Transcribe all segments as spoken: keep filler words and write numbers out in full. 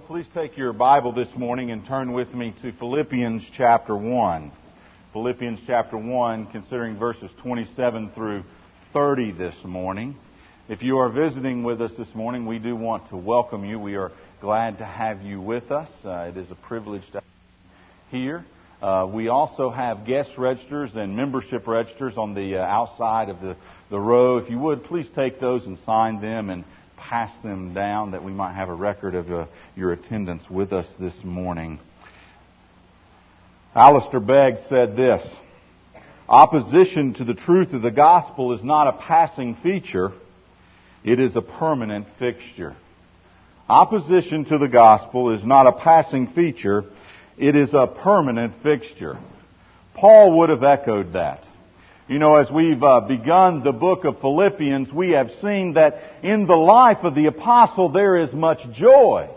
please take your Bible this morning and turn with me to Philippians chapter one. Philippians chapter one, considering verses twenty-seven through thirty this morning. If you are visiting with us this morning, we do want to welcome you. We are glad to have you with us. Uh, it is a privilege to have you here. Uh, we also have guest registers and membership registers on the uh, outside of the, the row. If you would, please take those and sign them and pass them down that we might have a record of uh, your attendance with us this morning. Alistair Begg said this: opposition to the truth of the gospel is not a passing feature, it is a permanent fixture. Opposition to the gospel is not a passing feature, it is a permanent fixture. Paul would have echoed that. You know, as we've uh, begun the book of Philippians, we have seen that in the life of the apostle there is much joy.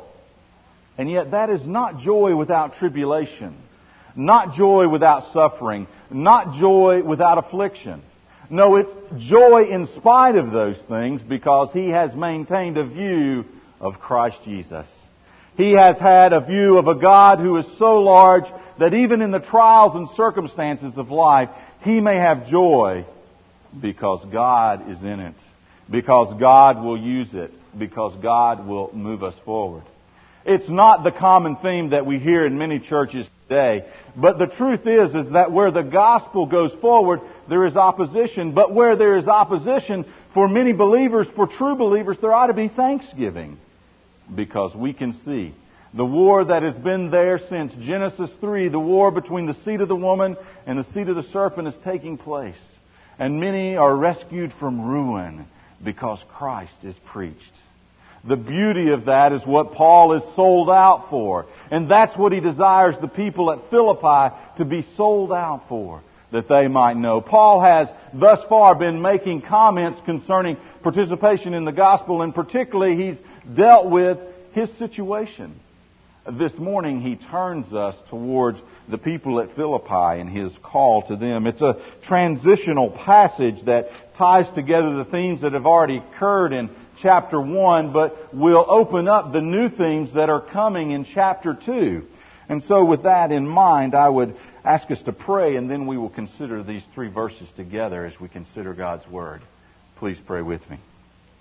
And yet that is not joy without tribulation, not joy without suffering, not joy without affliction. No, it's joy in spite of those things because he has maintained a view of Christ Jesus. He has had a view of a God who is so large that even in the trials and circumstances of life, he may have joy because God is in it, because God will use it, because God will move us forward. It's not the common theme that we hear in many churches today, but the truth is, is that where the gospel goes forward, there is opposition. But where there is opposition, for many believers, for true believers, there ought to be thanksgiving, because we can see the war that has been there since Genesis three, the war between the seed of the woman and the seed of the serpent is taking place. And many are rescued from ruin because Christ is preached. The beauty of that is what Paul is sold out for. And that's what he desires the people at Philippi to be sold out for, that they might know. Paul has thus far been making comments concerning participation in the gospel, and particularly he's dealt with his situation. This morning he turns us towards the people at Philippi and his call to them. It's a transitional passage that ties together the themes that have already occurred in chapter one, but will open up the new themes that are coming in chapter two. And so with that in mind, I would ask us to pray, and then we will consider these three verses together as we consider God's Word. Please pray with me.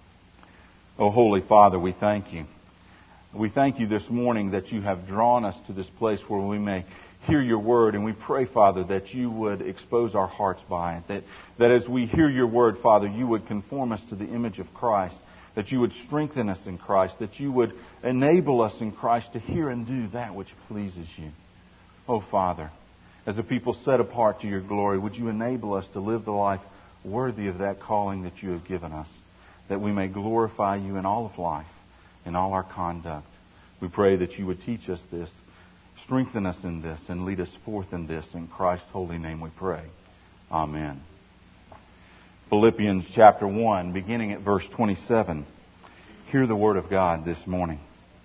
Oh, Holy Father, we thank you. We thank you this morning that you have drawn us to this place where we may hear your word. And we pray, Father, that you would expose our hearts by it. That, that as we hear your word, Father, you would conform us to the image of Christ. That you would strengthen us in Christ. That you would enable us in Christ to hear and do that which pleases you. Oh, Father, as a people set apart to your glory, would you enable us to live the life worthy of that calling that you have given us, that we may glorify you in all of life, in all our conduct. We pray that you would teach us this, strengthen us in this, and lead us forth in this. In Christ's holy name we pray. Amen. Philippians chapter one, beginning at verse twenty-seven. Hear the word of God this morning.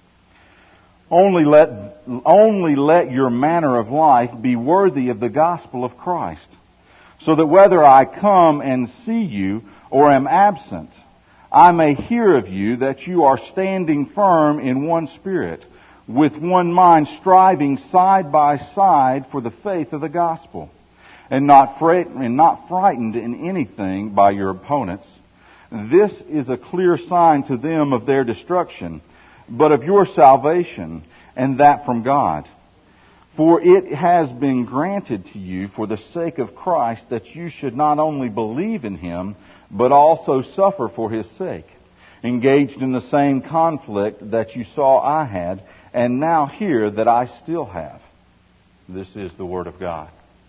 Only let, only let your manner of life be worthy of the gospel of Christ, so that whether I come and see you or am absent, I may hear of you that you are standing firm in one spirit, with one mind, striving side by side for the faith of the gospel, and not fright- and not frightened in anything by your opponents. This is a clear sign to them of their destruction, but of your salvation, and that from God. For it has been granted to you for the sake of Christ that you should not only believe in Him, but also suffer for His sake, engaged in the same conflict that you saw I had, and now hear that I still have. This is the Word of God.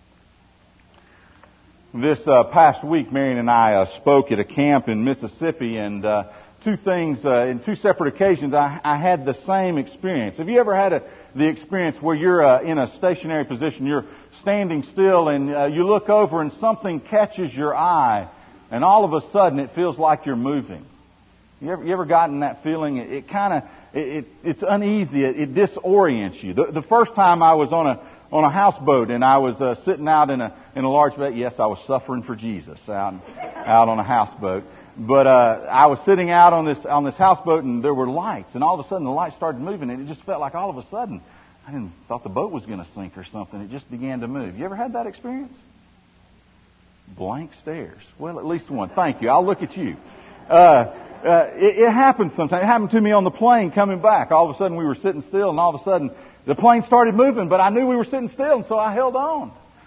This uh, past week, Marion and I uh, spoke at a camp in Mississippi, and uh, two things, uh, in two separate occasions, I, I had the same experience. Have you ever had a, the experience where you're uh, in a stationary position, you're standing still, and uh, you look over and something catches your eye, and all of a sudden it feels like you're moving? You ever, you ever gotten that feeling? It, it kind of, it, it, it's uneasy. It, it disorients you. The, the first time I was on a on a houseboat and I was uh, sitting out in a in a large boat. Yes, I was suffering for Jesus out out on a houseboat. but uh, I was sitting out on this on this houseboat, and there were lights, and all of a sudden the lights started moving, and it just felt like all of a sudden I didn't thought the boat was going to sink or something. It just began to move. You ever had that experience? Blank stares. Well, at least one. Thank you. I'll look at you. Uh, uh, it, it happens sometimes. It happened to me on the plane coming back. All of a sudden we were sitting still, and all of a sudden the plane started moving, but I knew we were sitting still, and so I held on.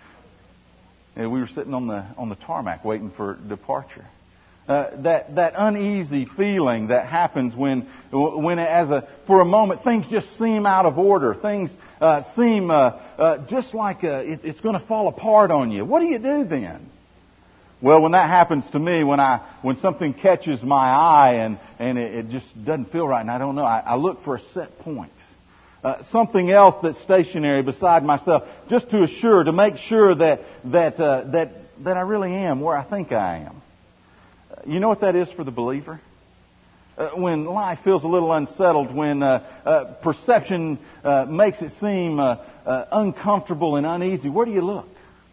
And we were sitting on the on the tarmac waiting for departure. Uh, that that uneasy feeling that happens when when as a for a moment things just seem out of order. Things uh, seem uh, uh, just like uh, it, it's going to fall apart on you. What do you do then? Well, when that happens to me, when I when something catches my eye and and it, it just doesn't feel right, and I don't know, I, I look for a set point. Uh, something else that's stationary beside myself, just to assure, to make sure that that uh, that that I really am where I think I am. Uh, you know what that is for the believer? Uh, when life feels a little unsettled, when uh, uh, perception uh, makes it seem uh, uh, uncomfortable and uneasy, where do you look?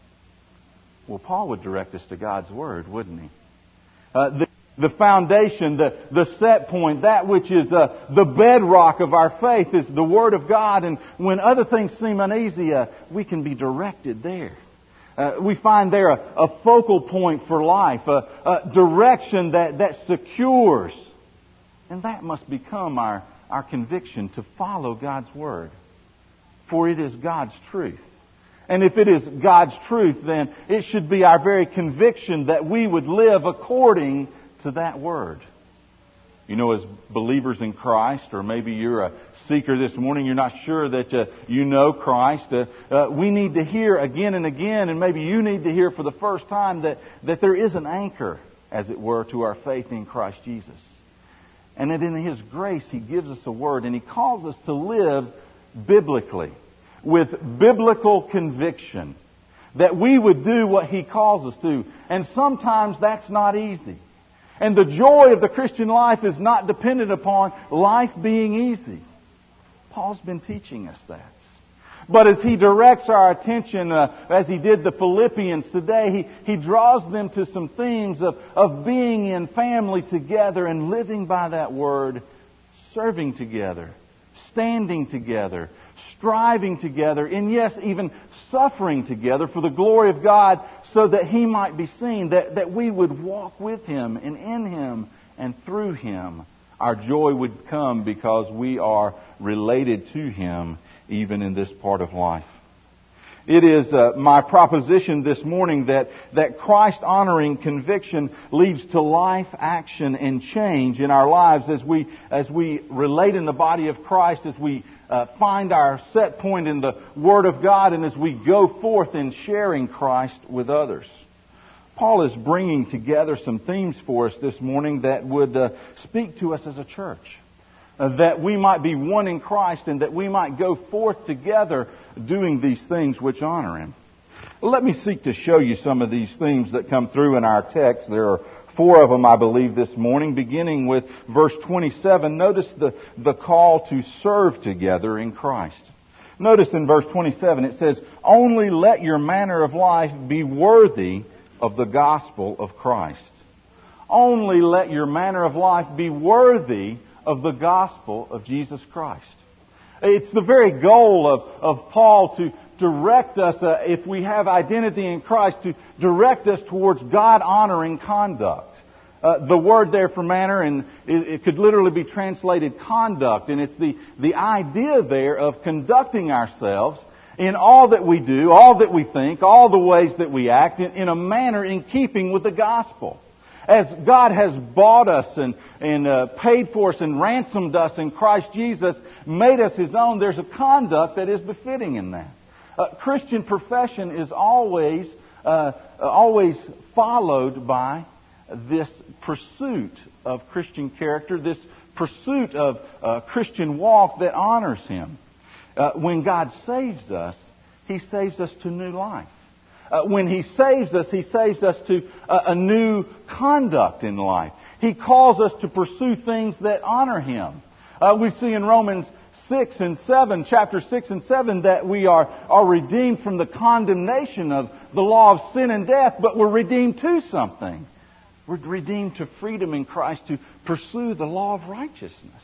Well, Paul would direct us to God's Word, wouldn't he? Uh, the, the foundation, the, the set point, that which is uh, the bedrock of our faith is the Word of God. And when other things seem uneasy, uh, we can be directed there. Uh, we find there a, a focal point for life, a, a direction that, that secures. And that must become our, our conviction to follow God's Word. For it is God's truth. And if it is God's truth, then it should be our very conviction that we would live according to that Word. You know, as believers in Christ, or maybe you're a seeker this morning, you're not sure that uh, you know Christ, uh, uh, we need to hear again and again, and maybe you need to hear for the first time that, that there is an anchor, as it were, to our faith in Christ Jesus. And that in His grace He gives us a Word, and He calls us to live biblically, with biblical conviction, that we would do what He calls us to. And sometimes that's not easy. And the joy of the Christian life is not dependent upon life being easy. Paul's been teaching us that. But as he directs our attention, uh, as he did the Philippians today, he, he draws them to some themes of, of being in family together and living by that Word, serving together, standing together, striving together, and yes, even suffering together for the glory of God, so that He might be seen, that, that we would walk with Him and in Him and through Him. Our joy would come because we are related to Him even in this part of life. It is uh, my proposition this morning that, that Christ-honoring conviction leads to life, action, and change in our lives as we as we relate in the body of Christ, as we uh, find our set point in the Word of God, and as we go forth in sharing Christ with others. Paul is bringing together some themes for us this morning that would uh, speak to us as a church. Uh, that we might be one in Christ and that we might go forth together doing these things which honor Him. Let me seek to show you some of these themes that come through in our text. There are four of them, I believe, this morning, beginning with verse twenty-seven. Notice the, the call to serve together in Christ. Notice in verse twenty-seven it says, "Only let your manner of life be worthy of the gospel of Christ." Only let your manner of life be worthy of the gospel of Jesus Christ. It's the very goal of, of Paul to direct us, uh, if we have identity in Christ, to direct us towards God-honoring conduct. Uh, the word there for manner, and it, it could literally be translated conduct, and it's the, the idea there of conducting ourselves in all that we do, all that we think, all the ways that we act, in, in a manner in keeping with the gospel. As God has bought us and, and uh, paid for us and ransomed us in Christ Jesus, made us His own, there's a conduct that is befitting in that. Uh, Christian profession is always, uh, always followed by this pursuit of Christian character, this pursuit of uh, Christian walk that honors Him. Uh, when God saves us, He saves us to new life. Uh, when He saves us, He saves us to uh, a new conduct in life. He calls us to pursue things that honor Him. Uh, we see in Romans six and seven, chapter six and seven, that we are, are redeemed from the condemnation of the law of sin and death, but we're redeemed to something. We're redeemed to freedom in Christ to pursue the law of righteousness.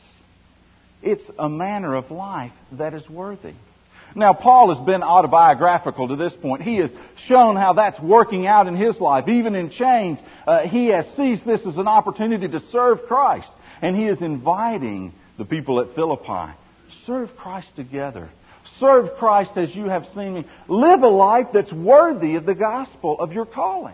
It's a manner of life that is worthy. Now, Paul has been autobiographical to this point. He has shown how that's working out in his life. Even in chains, uh, he has seized this as an opportunity to serve Christ. And he is inviting the people at Philippi, serve Christ together. Serve Christ as you have seen me. Live a life that's worthy of the gospel of your calling.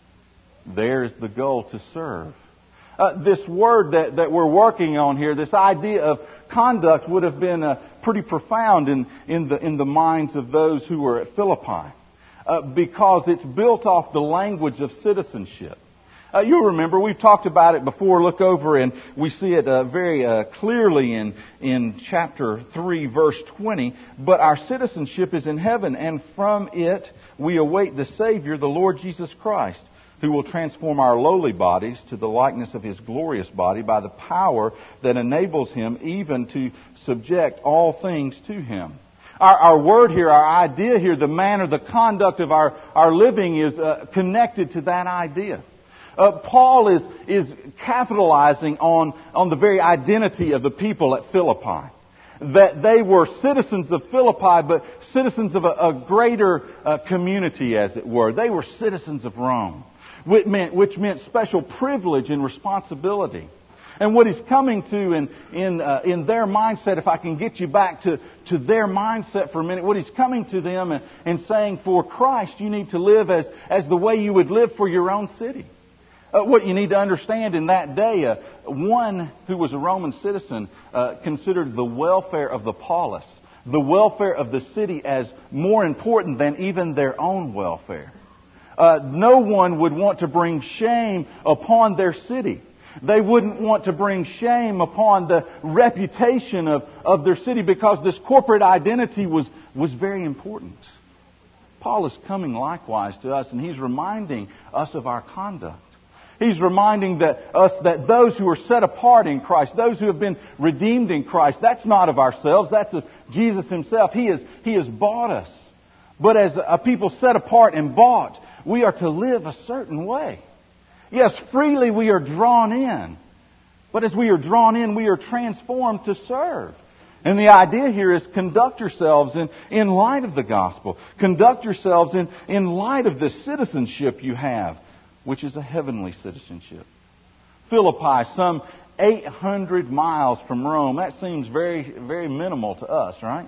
There's the goal, to serve. Uh, this word that, that we're working on here, this idea of conduct, would have been uh, pretty profound in, in, the, in the minds of those who were at Philippi. Uh, because it's built off the language of citizenship. Uh, you'll remember, we've talked about it before. Look over and we see it uh, very uh, clearly in, in chapter three, verse twenty. But our citizenship is in heaven, and from it we await the Savior, the Lord Jesus Christ, who will transform our lowly bodies to the likeness of His glorious body by the power that enables Him even to subject all things to Him. Our, our word here, our idea here, the manner, the conduct of our, our living is uh, connected to that idea. Uh, Paul is, is capitalizing on, on the very identity of the people at Philippi. That they were citizens of Philippi, but citizens of a, a greater uh, community, as it were. They were citizens of Rome, which meant, which meant special privilege and responsibility. And what he's coming to in, in, uh, in their mindset, if I can get you back to, to their mindset for a minute, what he's coming to them and, and saying, for Christ, you need to live as, as the way you would live for your own city. Uh, what you need to understand in that day, uh, one who was a Roman citizen uh, considered the welfare of the polis, the welfare of the city, as more important than even their own welfare. Uh, no one would want to bring shame upon their city. They wouldn't want to bring shame upon the reputation of, of their city, because this corporate identity was, was very important. Paul is coming likewise to us, and he's reminding us of our conduct. He's reminding that us that those who are set apart in Christ, those who have been redeemed in Christ, that's not of ourselves, that's of Jesus Himself. He has, he has bought us. But as a people set apart and bought, we are to live a certain way. Yes, freely we are drawn in. But as we are drawn in, we are transformed to serve. And the idea here is conduct yourselves in, in light of the gospel. Conduct yourselves in, in light of the citizenship you have, which is a heavenly citizenship. Philippi, some eight hundred miles from Rome. That seems very, very minimal to us, right?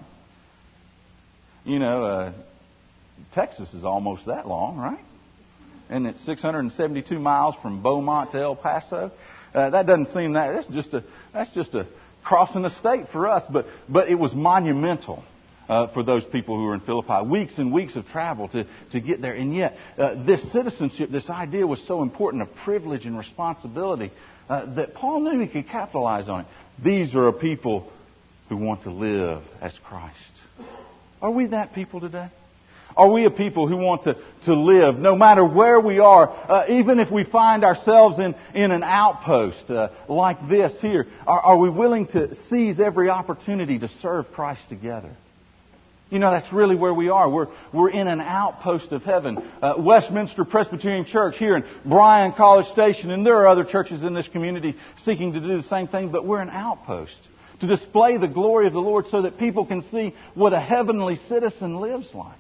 You know, uh, Texas is almost that long, right? And it's six hundred seventy-two miles from Beaumont to El Paso. Uh, that doesn't seem that. That's just a that's just a crossing the state for us. But but it was monumental uh, for those people who were in Philippi. Weeks and weeks of travel to to get there. And yet uh, this citizenship, this idea was so important, of privilege and responsibility, uh, that Paul knew he could capitalize on it. These are a people who want to live as Christ. Are we that people today? Are we a people who want to, to live no matter where we are, uh, even if we find ourselves in, in an outpost uh, like this here? Are, are we willing to seize every opportunity to serve Christ together? You know, that's really where we are. We're, we're in an outpost of heaven. Uh, Westminster Presbyterian Church here in Bryan College Station, and there are other churches in this community seeking to do the same thing, but we're an outpost to display the glory of the Lord so that people can see what a heavenly citizen lives like.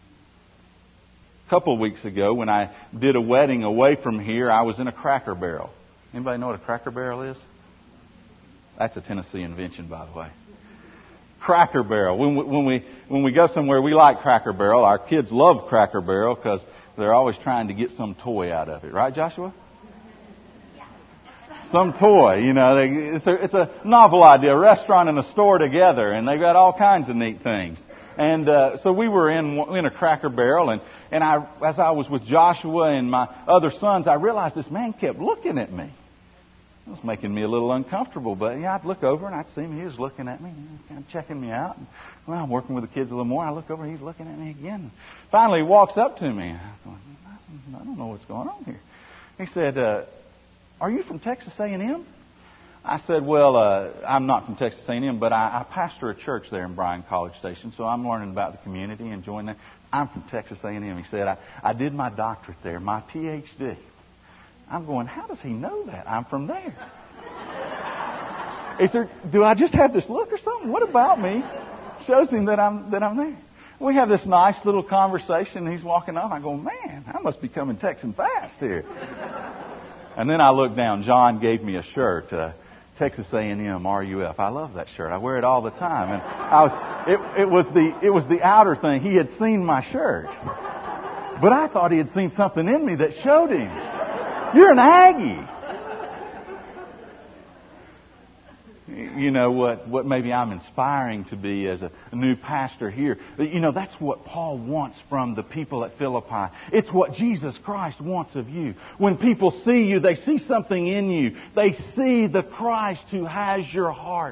A couple of weeks ago, when I did a wedding away from here, I was in a Cracker Barrel. Anybody know what a Cracker Barrel is? That's a Tennessee invention, by the way. Cracker Barrel. When we, when we when we go somewhere, we like Cracker Barrel. Our kids love Cracker Barrel because they're always trying to get some toy out of it, right, Joshua? Some toy, you know. They, it's a it's a novel idea. A restaurant and a store together, and they've got all kinds of neat things. And uh, so we were in in a Cracker Barrel, and and I as I was with Joshua and my other sons, I realized this man kept looking at me. It was making me a little uncomfortable, but yeah, I'd look over and I'd see him. He was looking at me, kind of checking me out. And, well, I'm working with the kids a little more. I look over, he's looking at me again. Finally, he walks up to me. I thought, I don't know what's going on here. He said, uh, "Are you from Texas A and M?" I said, "Well, uh, I'm not from Texas A and M, but I, I pastor a church there in Bryan College Station, so I'm learning about the community and enjoying that. I'm from Texas A and M." He said, I, I did my doctorate there, my P H D. I'm going, how does he know that? I'm from there. Is there, do I just have this look or something? What about me shows him that I'm that I'm there? We have this nice little conversation. He's walking up. I go, man, I must be coming Texan fast here. And then I look down. John gave me a shirt, uh, Texas A and M R U F. I love that shirt. I wear it all the time. And I was it, it was the it was the outer thing. He had seen my shirt, but I thought he had seen something in me that showed him. You're an Aggie. You know, what, what maybe I'm inspiring to be as a new pastor here. You know, that's what Paul wants from the people at Philippi. It's what Jesus Christ wants of you. When people see you, they see something in you. They see the Christ who has your heart.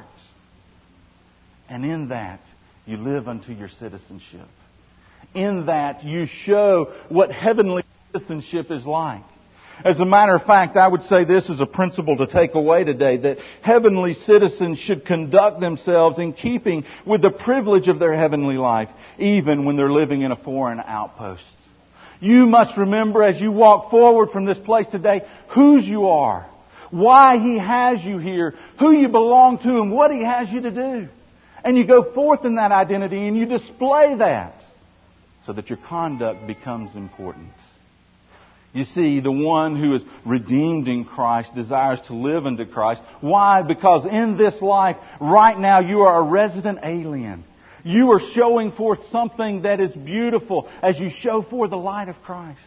And in that, you live unto your citizenship. In that, you show what heavenly citizenship is like. As a matter of fact, I would say this is a principle to take away today, that heavenly citizens should conduct themselves in keeping with the privilege of their heavenly life, even when they're living in a foreign outpost. You must remember as you walk forward from this place today, whose you are, why He has you here, who you belong to, and what He has you to do. And you go forth in that identity and you display that so that your conduct becomes important. You see, the one who is redeemed in Christ desires to live unto Christ. Why? Because in this life, right now, you are a resident alien. You are showing forth something that is beautiful as you show forth the light of Christ.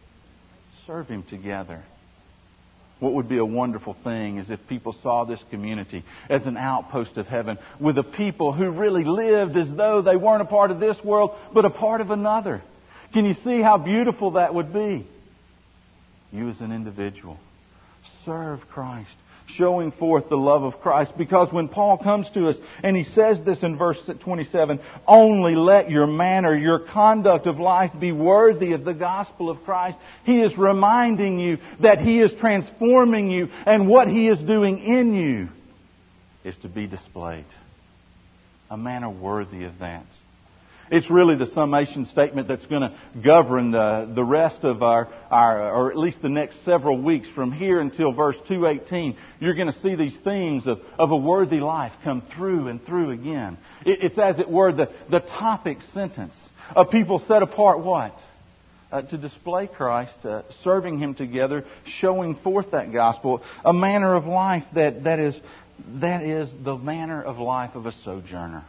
Serve Him together. What would be a wonderful thing is if people saw this community as an outpost of heaven with a people who really lived as though they weren't a part of this world, but a part of another. Can you see how beautiful that would be? You as an individual, serve Christ, showing forth the love of Christ. Because when Paul comes to us, and he says this in verse twenty-seven, only let your manner, your conduct of life be worthy of the gospel of Christ. He is reminding you that He is transforming you, and what He is doing in you is to be displayed. A manner worthy of that. It's really the summation statement that's going to govern the, the rest of our, our, or at least the next several weeks from here until verse two eighteen. You're going to see these themes of, of a worthy life come through and through again. It, it's as it were the, the topic sentence of people set apart what? Uh, to display Christ, uh, serving Him together, showing forth that gospel. A manner of life that, that is, that is the manner of life of a sojourner.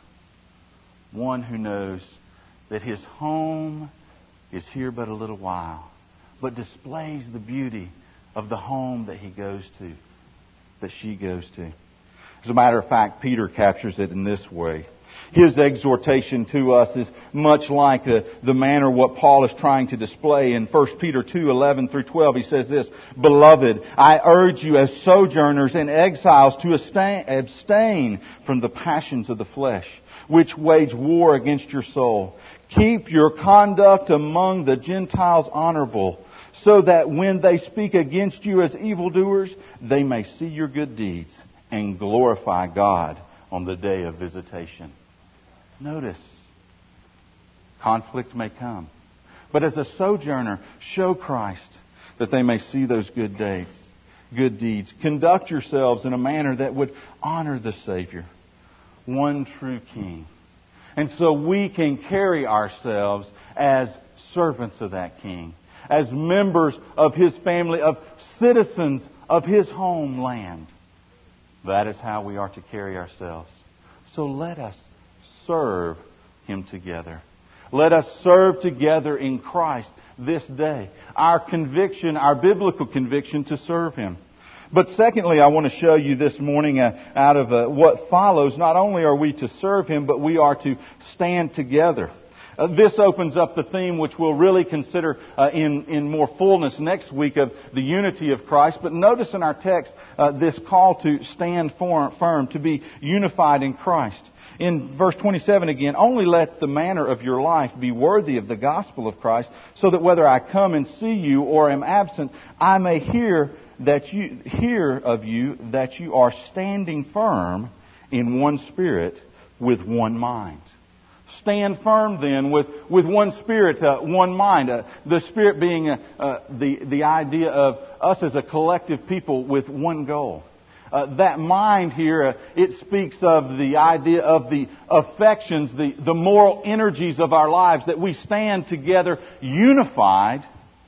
One who knows that his home is here but a little while, but displays the beauty of the home that he goes to, that she goes to. As a matter of fact, Peter captures it in this way. His exhortation to us is much like the, the manner what Paul is trying to display in First Peter two eleven through twelve. He says this, Beloved, I urge you as sojourners and exiles to abstain from the passions of the flesh, which wage war against your soul. Keep your conduct among the Gentiles honorable, so that when they speak against you as evildoers, they may see your good deeds and glorify God on the day of visitation. Notice, conflict may come, but as a sojourner, show Christ that they may see those good deeds. Good deeds. Conduct yourselves in a manner that would honor the Savior, one true King. And so we can carry ourselves as servants of that King, as members of His family, of citizens of His homeland. That is how we are to carry ourselves. So let us serve Him together. Let us serve together in Christ this day. Our conviction, our biblical conviction to serve Him. But secondly, I want to show you this morning uh, out of uh, what follows, not only are we to serve Him, but we are to stand together. Uh, this opens up the theme which we'll really consider uh, in, in more fullness next week of the unity of Christ. But notice in our text uh, this call to stand firm, to be unified in Christ. In verse twenty-seven again, only let the manner of your life be worthy of the gospel of Christ, so that whether I come and see you or am absent, I may hear that you hear of you that you are standing firm in one spirit with one mind. Stand firm then with, with one spirit, uh, one mind. Uh, the spirit being uh, uh, the, the idea of us as a collective people with one goal. Uh, that mind here, uh, it speaks of the idea of the affections, the, the moral energies of our lives, that we stand together unified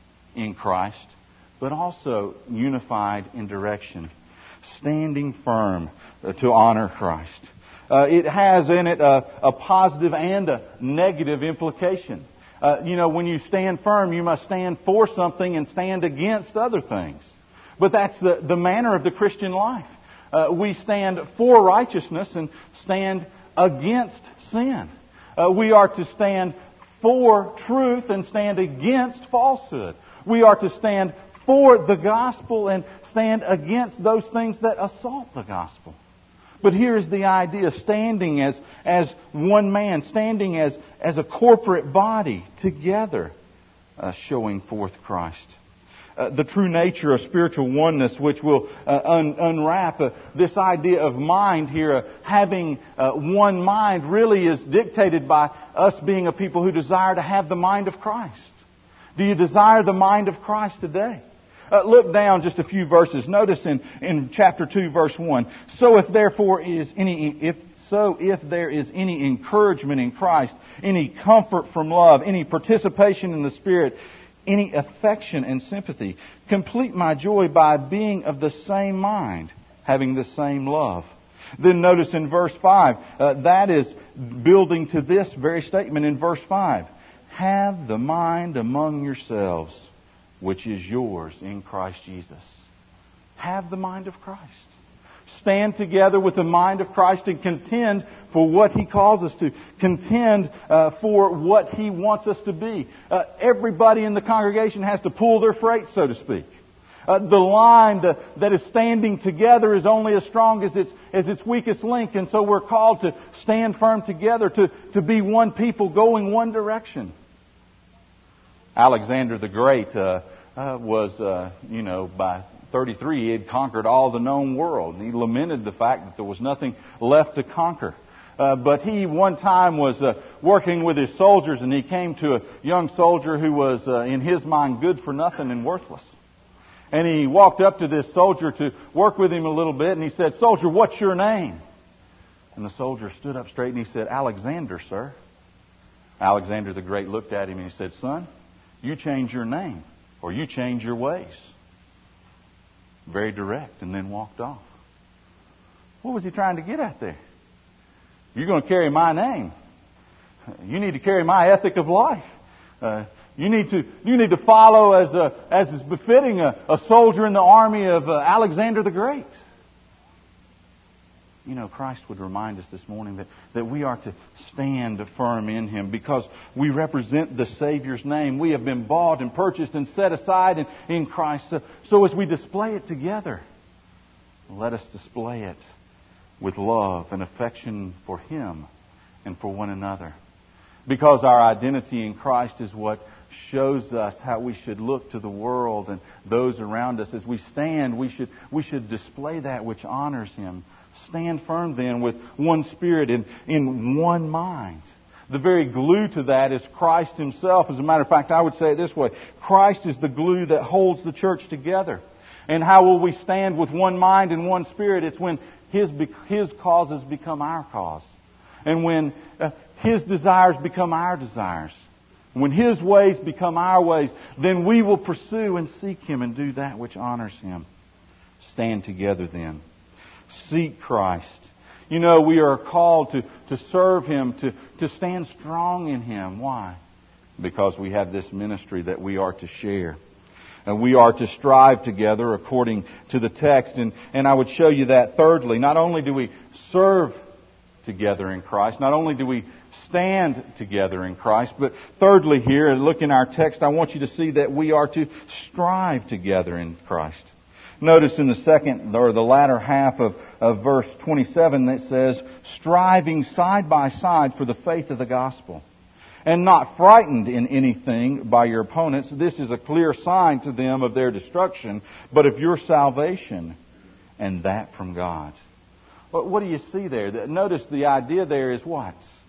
in Christ, but also unified in direction. Standing firm uh, to honor Christ. Uh, it has in it a, a positive and a negative implication. Uh, you know, when you stand firm, you must stand for something and stand against other things. But that's the, the manner of the Christian life. Uh, we stand for righteousness and stand against sin. Uh, we are to stand for truth and stand against falsehood. We are to stand for the gospel and stand against those things that assault the gospel. But here's the idea, standing as, as one man, standing as, as a corporate body together, uh, showing forth Christ. Uh, the true nature of spiritual oneness, which will uh, un- unwrap uh, this idea of mind here, uh, having uh, one mind, really is dictated by us being a people who desire to have the mind of Christ. Do you desire the mind of Christ today? Uh, look down just a few verses. Notice in, in chapter two, verse one. So if therefore is any, if so if there is any encouragement in Christ, any comfort from love, any participation in the Spirit, any affection and sympathy, complete my joy by being of the same mind, having the same love. Then notice in verse five, uh, that is building to this very statement in verse five. Have the mind among yourselves, which is yours in Christ Jesus. Have the mind of Christ. Stand together with the mind of Christ and contend for what He calls us to. Contend uh, for what He wants us to be. Uh, everybody in the congregation has to pull their freight, so to speak. Uh, the line to, that is standing together is only as strong as its, as its weakest link. And so we're called to stand firm together, to, to be one people going one direction. Alexander the Great uh, uh, was, uh, you know, by thirty-three, he had conquered all the known world. He lamented the fact that there was nothing left to conquer. Uh, but he one time was uh, working with his soldiers, and he came to a young soldier who was, uh, in his mind, good for nothing and worthless. And he walked up to this soldier to work with him a little bit, and he said, "Soldier, what's your name?" And the soldier stood up straight and he said, "Alexander, sir." Alexander the Great looked at him and he said, "Son, you change your name, or you change your ways." Very direct, and then walked off. What was he trying to get at there? You're going to carry my name. You need to carry my ethic of life. Uh, you need to you need to follow as a, as is befitting a, a soldier in the army of uh, Alexander the Great. You know, Christ would remind us this morning that, that we are to stand firm in Him because we represent the Savior's name. We have been bought and purchased and set aside in, in Christ. So, so as we display it together, let us display it with love and affection for Him and for one another. Because our identity in Christ is what shows us how we should look to the world and those around us. As we stand, we should, we should display that which honors Him. Stand firm then with one spirit and in one mind. The very glue to that is Christ Himself. As a matter of fact, I would say it this way. Christ is the glue that holds the church together. And how will we stand with one mind and one spirit? It's when His, His causes become our cause. And when uh, His desires become our desires. When His ways become our ways, then we will pursue and seek Him and do that which honors Him. Stand together then. Seek Christ. You know, we are called to, to serve Him, to, to stand strong in Him. Why? Because we have this ministry that we are to share. And we are to strive together according to the text. And, and I would show you that thirdly. Not only do we serve together in Christ, not only do we stand together in Christ, but thirdly here, look in our text, I want you to see that we are to strive together in Christ. Notice in the second, or the latter half of, of verse twenty-seven, that says, striving side by side for the faith of the gospel, and not frightened in anything by your opponents. This is a clear sign to them of their destruction, but of your salvation, and that from God. What do you see there? Notice the idea there is what?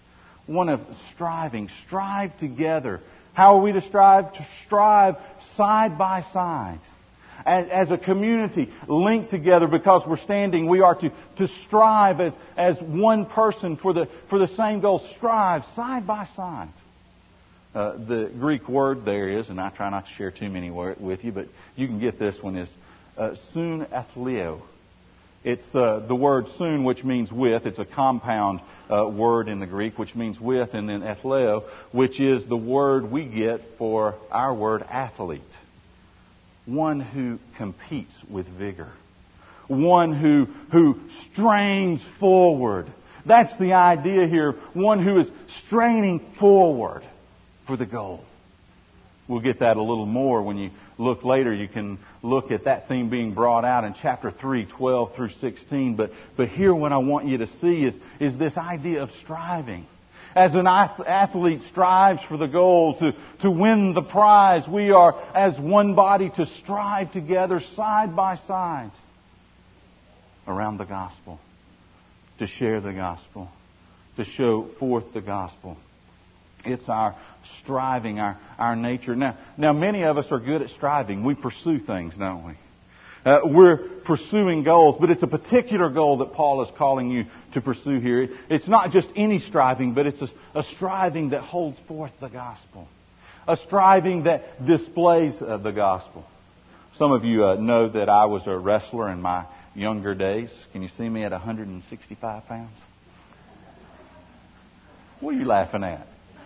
one of striving. Strive together. How are we to strive? To strive side by side. As, as a community linked together because we're standing, we are to, to strive as, as one person for the, for the same goal. Strive side by side. Uh, the Greek word there is, and I try not to share too many word with you, but you can get this one, is uh, soon athleo. It's uh, the word soon, which means with. It's a compound uh, word in the Greek, which means with, and then athleo, which is the word we get for our word athlete. One who competes with vigor. One who, who strains forward. That's the idea here. One who is straining forward for the goal. We'll get that a little more when you look later. You can look at that theme being brought out in chapter three, twelve through sixteen. But, but here what I want you to see is, is this idea of striving. As an athlete strives for the goal to, to win the prize, we are as one body to strive together side by side around the gospel, to share the gospel, to show forth the gospel. It's our striving, our, our nature. Now, now, many of us are good at striving. We pursue things, don't we? Uh, we're pursuing goals, but it's a particular goal that Paul is calling you to pursue here. It's not just any striving, but it's a, a striving that holds forth the gospel. A striving that displays uh, the gospel. Some of you uh, know that I was a wrestler in my younger days. Can you see me at one hundred sixty-five pounds? What are you laughing at?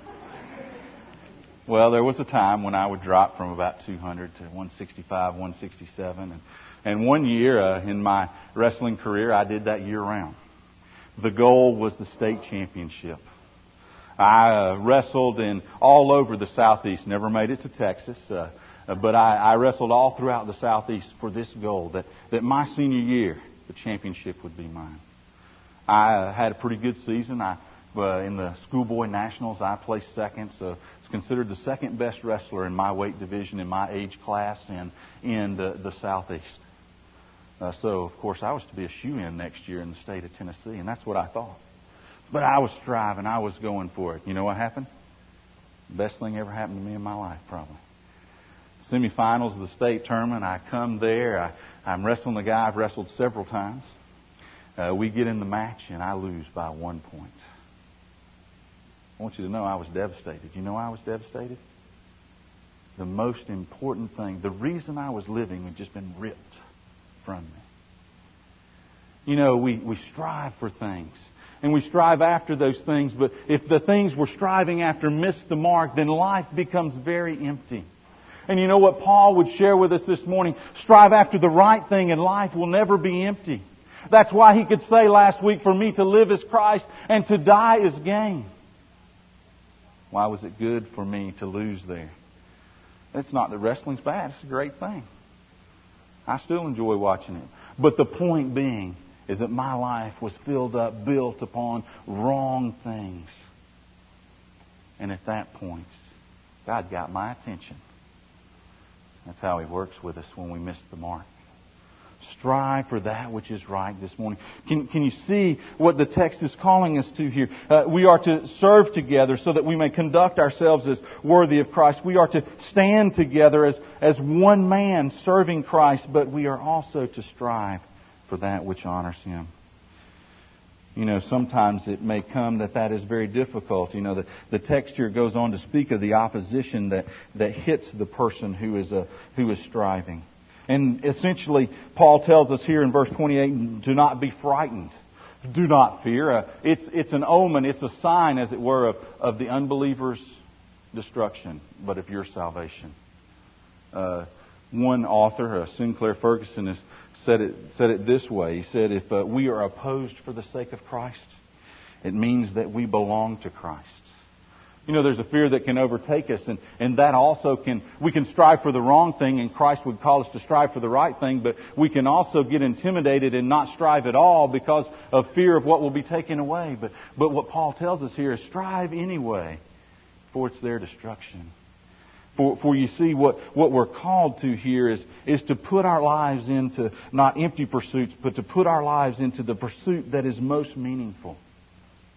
Well, there was a time when I would drop from about two hundred to one sixty-five, one sixty-seven. And, and one year uh, in my wrestling career, I did that year round. The goal was the state championship. I uh, wrestled in all over the Southeast. Never made it to Texas. Uh, but I, I wrestled all throughout the Southeast for this goal, that, that my senior year, the championship would be mine. I uh, had a pretty good season. I uh, in the schoolboy nationals, I placed second, so it's considered the second best wrestler in my weight division, in my age class, and in the, the Southeast. Uh, so, of course, I was to be a shoo-in next year in the state of Tennessee, and that's what I thought. But I was striving. I was going for it. You know what happened? The best thing ever happened to me in my life, probably. Semifinals of the state tournament. I come there. I, I'm wrestling the guy I've wrestled several times. Uh, we get in the match, and I lose by one point. I want you to know I was devastated. You know why I was devastated? The most important thing, the reason I was living had just been ripped from me. You know, we, we strive for things. And we strive after those things. But if the things we're striving after miss the mark, then life becomes very empty. And you know what Paul would share with us this morning? Strive after the right thing and life will never be empty. That's why he could say last week, for me to live is Christ and to die is gain. Why was it good for me to lose there? It's not that wrestling's bad. It's a great thing. I still enjoy watching it. But the point being is that my life was filled up, built upon wrong things. And at that point, God got my attention. That's how He works with us when we miss the mark. Strive for that which is right this morning. Can, can you see what the text is calling us to here? Uh, we are to serve together so that we may conduct ourselves as worthy of Christ. We are to stand together as, as one man serving Christ, but we are also to strive for that which honors Him. You know, sometimes it may come that that is very difficult. You know, the, the text here goes on to speak of the opposition that, that hits the person who is, a, who is striving. And essentially, Paul tells us here in verse twenty-eight, do not be frightened. Do not fear. Uh, it's, it's an omen, it's a sign, as it were, of, of the unbeliever's destruction, but of your salvation. Uh, one author, uh, Sinclair Ferguson, has said it, said it this way. He said, if uh, we are opposed for the sake of Christ, it means that we belong to Christ. You know, there's a fear that can overtake us, and, and that also can, we can strive for the wrong thing, and Christ would call us to strive for the right thing, but we can also get intimidated and not strive at all because of fear of what will be taken away. But, but what Paul tells us here is strive anyway, for it's their destruction. For, for you see, what, what we're called to here is, is to put our lives into not empty pursuits, but to put our lives into the pursuit that is most meaningful.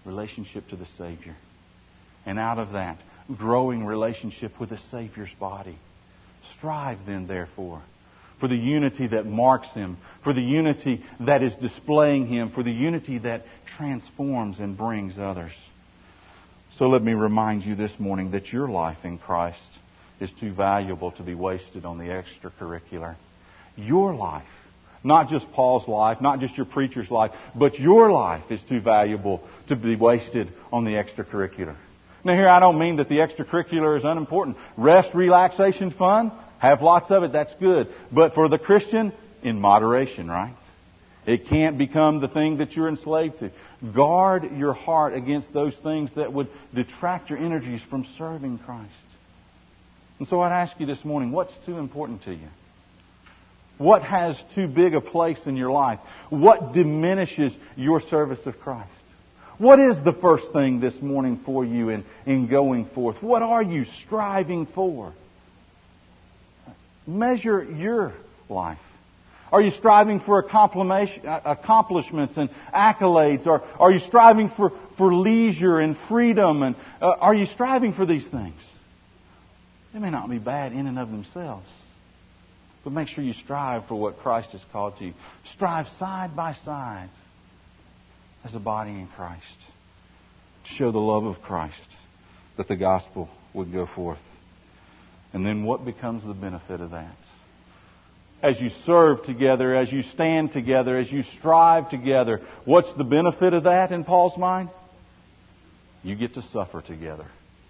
Relationship to the Savior. And out of that, growing relationship with the Savior's body. Strive then, therefore, for the unity that marks Him, for the unity that is displaying Him, for the unity that transforms and brings others. So let me remind you this morning that your life in Christ is too valuable to be wasted on the extracurricular. Your life, not just Paul's life, not just your preacher's life, but your life is too valuable to be wasted on the extracurricular. Now here I don't mean that the extracurricular is unimportant. Rest, relaxation, fun, have lots of it, that's good. But for the Christian, in moderation, right? It can't become the thing that you're enslaved to. Guard your heart against those things that would detract your energies from serving Christ. And so I'd ask you this morning, what's too important to you? What has too big a place in your life? What diminishes your service of Christ? What is the first thing this morning for you in, in going forth? What are you striving for? Measure your life. Are you striving for accomplishments and accolades? Or are you striving for, for leisure and freedom? And uh, are you striving for these things? They may not be bad in and of themselves. But make sure you strive for what Christ has called to you. Strive side by side as a body in Christ to show the love of Christ, that the gospel would go forth. And then what becomes the benefit of that? As you serve together, as you stand together, as you strive together, what's the benefit of that in Paul's mind? You get to suffer together.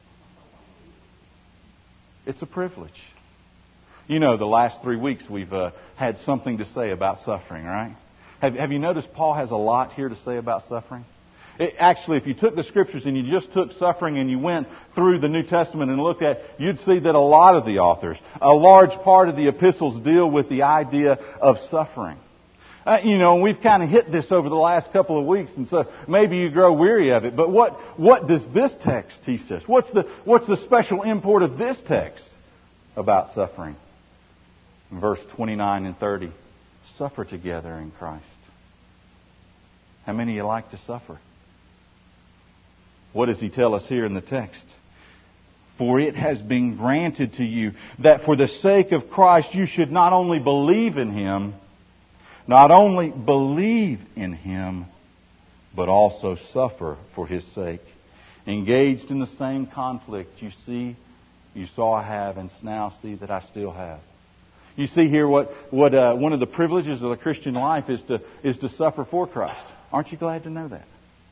It's a privilege. You know, the last three weeks we've uh, had something to say about suffering, right? Have, have you noticed Paul has a lot here to say about suffering? It, actually, if you took the Scriptures and you just took suffering and you went through the New Testament and looked at, you'd see that a lot of the authors, a large part of the epistles deal with the idea of suffering. Uh, you know, we've kind of hit this over the last couple of weeks, and so maybe you grow weary of it. But what what does this text teach us? What's the what's the special import of this text about suffering? In verse twenty-nine and thirty, suffer together in Christ. How many of you like to suffer? What does he tell us here in the text? For it has been granted to you that for the sake of Christ you should not only believe in Him, not only believe in Him, but also suffer for His sake. Engaged in the same conflict you see, you saw I have, and now see that I still have. You see here what, what uh, one of the privileges of the Christian life is to, is to suffer for Christ. Aren't you glad to know that?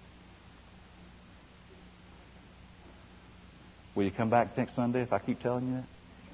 Will you come back next Sunday if I keep telling you that?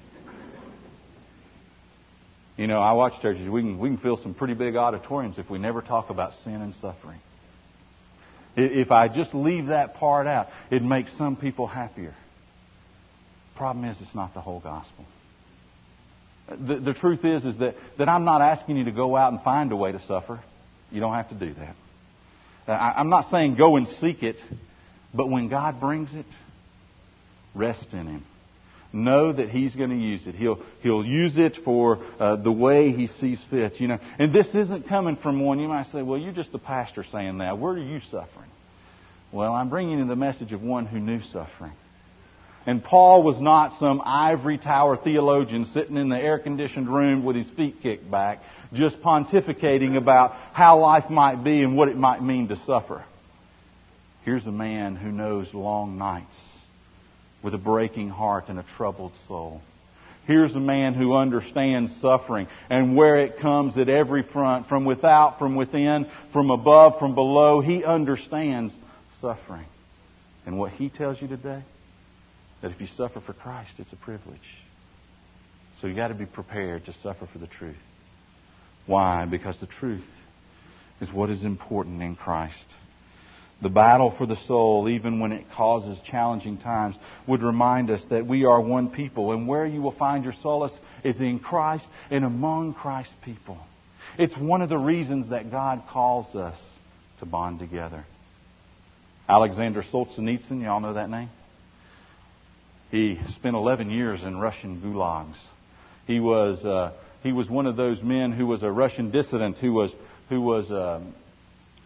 You know, I watch churches. We can we can fill some pretty big auditoriums if we never talk about sin and suffering. If I just leave that part out, it makes some people happier. Problem is, it's not the whole gospel. The, the truth is, is that, that I'm not asking you to go out and find a way to suffer. You don't have to do that. I, I'm not saying go and seek it, but when God brings it, rest in Him. Know that He's going to use it. He'll He'll use it for uh, the way He sees fit. You know, and this isn't coming from one. You might say, "Well, you're just the pastor saying that. Where are you suffering?" Well, I'm bringing you the message of one who knew suffering. And Paul was not some ivory tower theologian sitting in the air-conditioned room with his feet kicked back, just pontificating about how life might be and what it might mean to suffer. Here's a man who knows long nights with a breaking heart and a troubled soul. Here's a man who understands suffering and where it comes at every front, from without, from within, from above, from below. He understands suffering. And what he tells you today, that if you suffer for Christ, it's a privilege. So you got to be prepared to suffer for the truth. Why? Because the truth is what is important in Christ. The battle for the soul, even when it causes challenging times, would remind us that we are one people. And where you will find your solace is in Christ and among Christ's people. It's one of the reasons that God calls us to bond together. Alexander Solzhenitsyn, y'all know that name? He spent eleven years in Russian gulags. He was uh, he was one of those men who was a Russian dissident who was who was uh,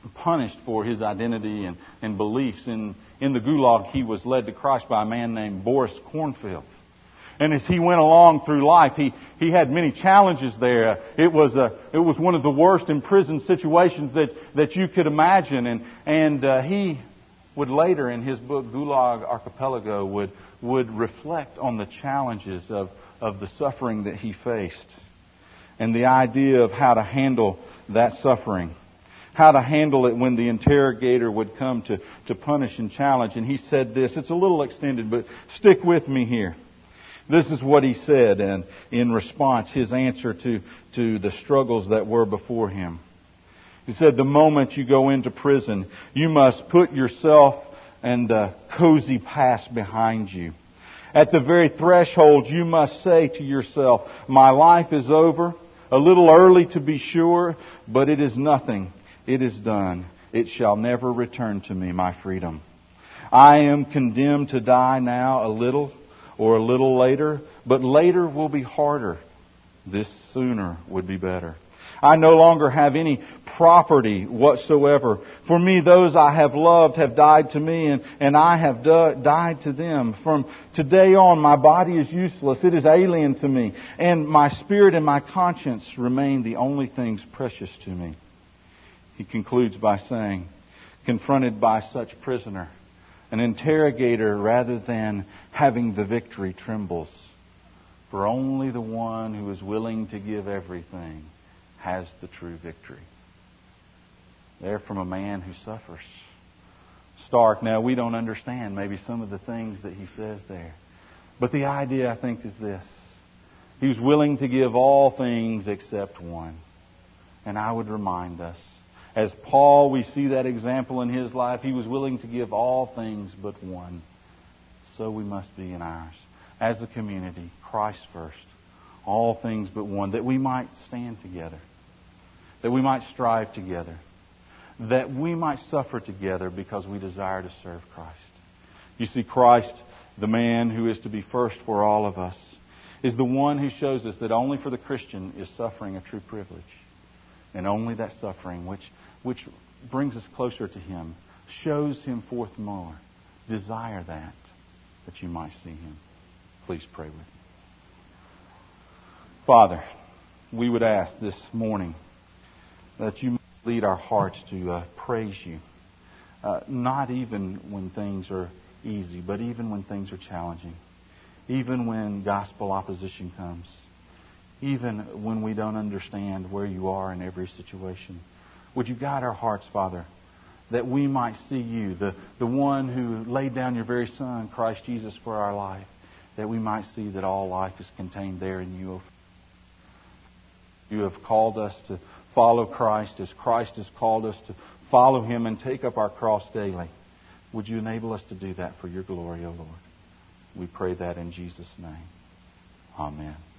punished for his identity and, and beliefs. In, in the Gulag, he was led to Christ by a man named Boris Kornfeld. And as he went along through life, he, he had many challenges there. It was a, it was one of the worst imprisoned situations that, that you could imagine. And, and uh, he would later in his book, Gulag Archipelago, would, would reflect on the challenges of, of the suffering that he faced. And the idea of how to handle that suffering. How to handle it when the interrogator would come to, to punish and challenge. And he said this. It's a little extended, but stick with me here. This is what he said, and in response, his answer to, to the struggles that were before him. He said, the moment you go into prison, you must put yourself and the cozy past behind you. At the very threshold, you must say to yourself, my life is over, a little early to be sure, but it is nothing. It is done. It shall never return to me, my freedom. I am condemned to die now a little or a little later, but later will be harder. This sooner would be better. I no longer have any property whatsoever. For me, those I have loved have died to me, and, and I have do, died to them. From today on, my body is useless. It is alien to me. And my spirit and my conscience remain the only things precious to me. He concludes by saying, confronted by such prisoner, an interrogator, rather than having the victory, trembles. For only the one who is willing to give everything has the true victory. They're from a man who suffers. Stark. Now, we don't understand maybe some of the things that he says there. But the idea, I think, is this. He was willing to give all things except one. And I would remind us, as Paul, we see that example in his life. He was willing to give all things but one. So we must be in ours. As a community, Christ first. All things but one. That we might stand together. That we might strive together. That we might suffer together because we desire to serve Christ. You see, Christ, the man who is to be first for all of us, is the one who shows us that only for the Christian is suffering a true privilege. And only that suffering, which which brings us closer to Him, shows Him forth more. Desire that, that you might see Him. Please pray with me. Father, we would ask this morning that you lead our hearts to uh, praise you. Uh, not even when things are easy, but even when things are challenging. Even when gospel opposition comes. Even when we don't understand where you are in every situation. Would you guide our hearts, Father, that we might see you, the, the one who laid down your very Son, Christ Jesus, for our life, that we might see that all life is contained there in you. You have called us to follow Christ as Christ has called us to follow Him and take up our cross daily. Would you enable us to do that for your glory, O Lord? We pray that in Jesus' name. Amen.